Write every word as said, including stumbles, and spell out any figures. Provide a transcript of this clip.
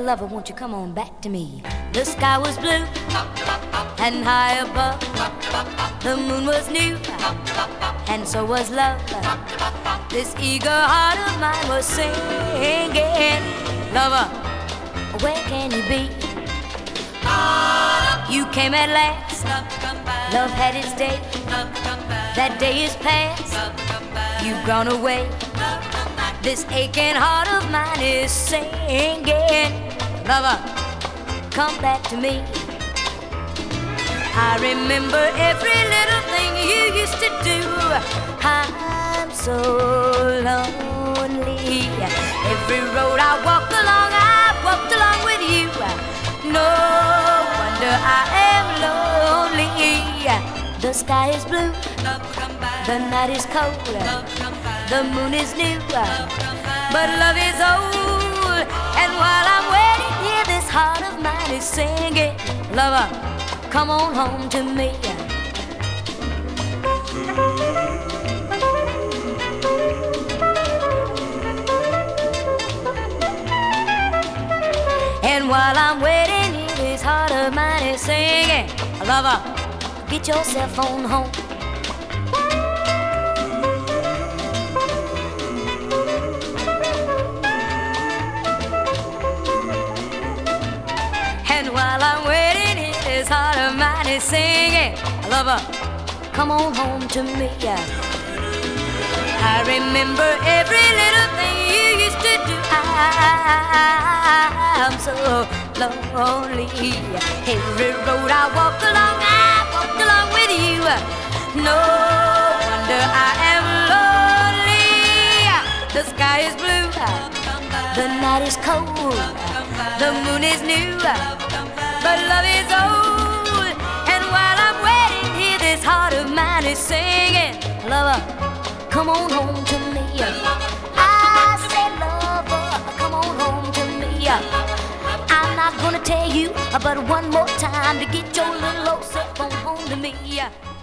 lover, won't you come on back to me? The sky was blue and high above. The moon was new and so was love. This eager heart of mine was singing, lover, where can you be? You came at last, love had its day. That day is past, you've gone away. This aching heart of mine is singing, lover, come back to me. I remember every little thing you used to do. I'm so lonely. Every road I walked along, I walked along with you. No wonder I am lonely. The sky is blue, the night is cold, the moon is new, but love is old. And while I'm waiting here, this heart of mine is singing, lover, come on home to me. And while I'm waiting here, this heart of mine is singing, lover, get yourself on home. And while I'm waiting here, this heart of mine is singing, lover, come on home to me. I remember every little thing you used to do. I'm so lonely. Every road I walked along, I walked along with you. No wonder I am lonely. The sky is blue, the night is cold, the moon is new, but love is old. And while I'm waiting here, this heart of mine is singing, lover, come on home to me. I say, lover, come on home to me. I'm not gonna tell you but one more time to get your little old self on home to me.